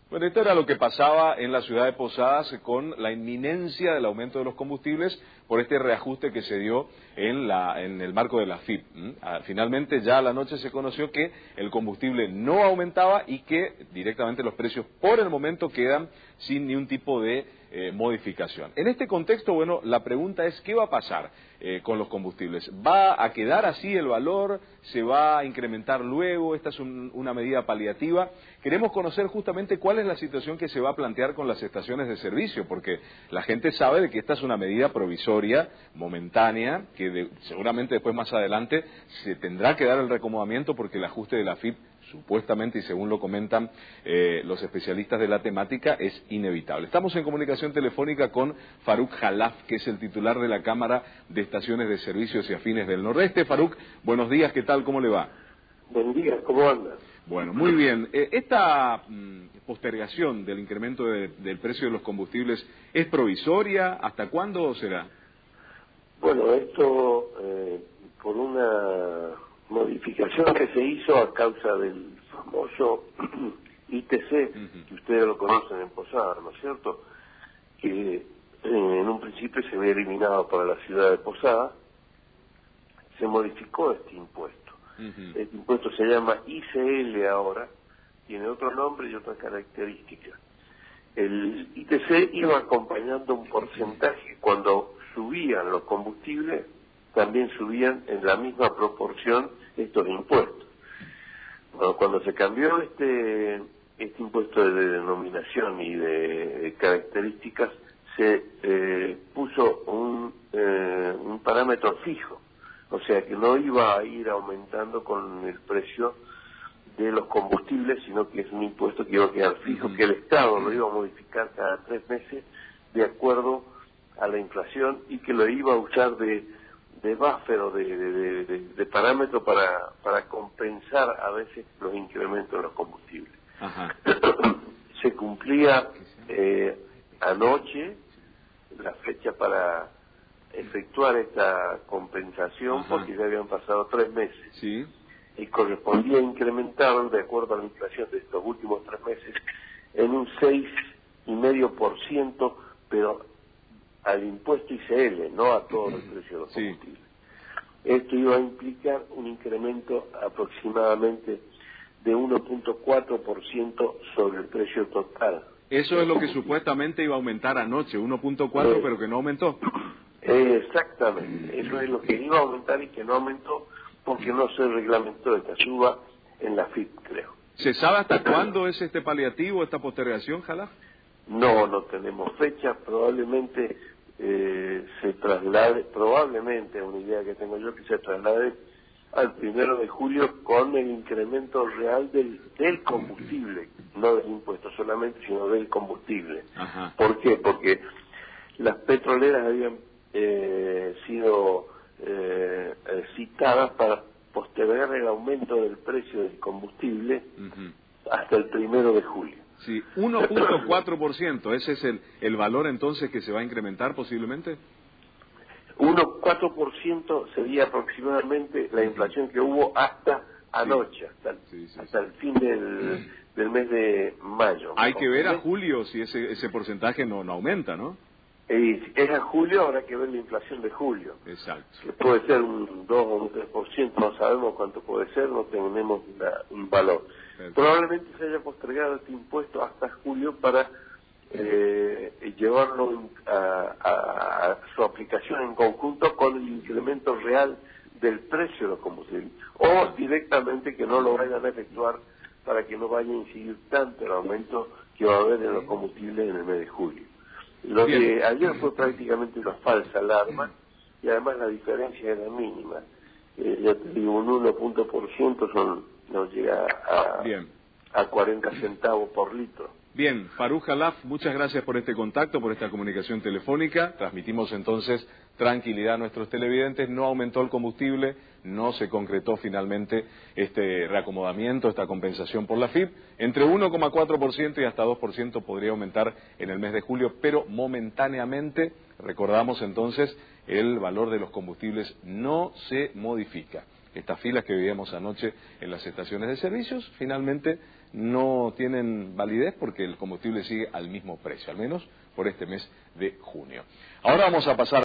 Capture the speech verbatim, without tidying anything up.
Bueno, esto era lo que pasaba en la ciudad de Posadas con la inminencia del aumento de los combustibles por este reajuste que se dio en, la, en el marco de la F I P. ¿Mm? Ah, finalmente ya a la noche se conoció que el combustible no aumentaba y que directamente los precios por el momento quedan sin ningún tipo de eh, modificación. En este contexto, bueno, la pregunta es ¿qué va a pasar eh, con los combustibles? ¿Va a quedar así el valor? ¿Se va a incrementar luego? ¿Esta es un, una medida paliativa? Queremos conocer justamente cuál es la situación que se va a plantear con las estaciones de servicio, porque la gente sabe de que esta es una medida provisoria, momentánea, que de, seguramente después más adelante se tendrá que dar el reacomodamiento porque el ajuste de la F I P supuestamente y según lo comentan eh, los especialistas de la temática es inevitable. Estamos en comunicación telefónica con Faruk Jalaf, que es el titular de la Cámara de Estaciones de Servicios y Afines del Nordeste. Faruk, buenos días, ¿qué tal? ¿Cómo le va? Buen día, ¿cómo anda? Bueno, muy bien. Eh, esta mm, postergación del incremento de, del precio de los combustibles es provisoria. ¿Hasta cuándo será? Bueno, esto eh, por una modificación que se hizo a causa del famoso I T C, uh-huh. que ustedes lo conocen en Posadas, ¿no es cierto? Que eh, en un principio se había eliminado para la ciudad de Posadas, se modificó este impuesto. Uh-huh. Este impuesto se llama I C L ahora, tiene otro nombre y otra característica. El I T C iba acompañando un porcentaje, cuando subían los combustibles, también subían en la misma proporción estos impuestos. Bueno, cuando se cambió este este impuesto de denominación y de, de características, se eh, puso un, eh, un parámetro fijo, o sea que no iba a ir aumentando con el precio de los combustibles, sino que es un impuesto que iba a quedar fijo, que el Estado lo iba a modificar cada tres meses de acuerdo a la inflación y que lo iba a usar de, de buffer o de, de, de, de parámetro para, para compensar a veces los incrementos de los combustibles. Ajá. Se cumplía eh, anoche la fecha para efectuar esta compensación. Ajá. Porque ya habían pasado tres meses. Sí. Y correspondía incrementar, de acuerdo a la inflación de estos últimos tres meses, en un seis coma cinco por ciento, pero al impuesto I C L, no a todo el precio de los combustibles. Sí. Esto iba a implicar un incremento aproximadamente de uno punto cuatro por ciento sobre el precio total. Eso es lo que supuestamente iba a aumentar anoche, uno punto cuatro, eh, pero que no aumentó. Eh, exactamente, eso es lo que iba a aumentar y que no aumentó porque no se reglamentó esta suba en la F I P, creo. ¿Se sabe hasta cuándo es este paliativo, esta postergación, Jalaf? No, no tenemos fecha, probablemente eh, se traslade, probablemente, una idea que tengo yo, que se traslade al primero de julio con el incremento real del, del combustible, no del impuesto solamente, sino del combustible. Ajá. ¿Por qué? Porque las petroleras habían eh, sido eh, eh, citadas para postergar el aumento del precio del combustible uh-huh. hasta el primero de julio. Sí, uno punto cuatro por ciento, ¿ese es el, el valor entonces que se va a incrementar posiblemente? uno punto cuatro por ciento sería aproximadamente la inflación que hubo hasta anoche, sí. hasta, el, sí, sí, hasta sí. el fin del, del mes de mayo. Hay que ver a julio si ese ese porcentaje no, no aumenta, ¿no? Y si es a julio, habrá que ver la inflación de julio. Exacto. Que puede ser un dos o un tres por ciento, no sabemos cuánto puede ser, no tenemos una, un valor. Perfecto. Probablemente se haya postergado este impuesto hasta julio para eh, llevarlo a, a, a su aplicación en conjunto con el incremento real del precio de los combustibles. O directamente que no lo vayan a efectuar para que no vaya a incidir tanto el aumento que va a haber en los combustibles en el mes de julio. Lo Bien. de ayer fue prácticamente una falsa alarma y además la diferencia era mínima. Eh, ya te digo, un uno punto por ciento son, nos llega a, Bien. a cuarenta centavos por litro. Bien, Faruk Jalaf, muchas gracias por este contacto, por esta comunicación telefónica. Transmitimos entonces tranquilidad a nuestros televidentes. No aumentó el combustible, no se concretó finalmente este reacomodamiento, esta compensación por la F I P. Entre uno coma cuatro por ciento y hasta dos por ciento podría aumentar en el mes de julio, pero momentáneamente, recordamos entonces, el valor de los combustibles no se modifica. Estas filas que veíamos anoche en las estaciones de servicios finalmente no tienen validez porque el combustible sigue al mismo precio, al menos por este mes de junio. Ahora vamos a pasar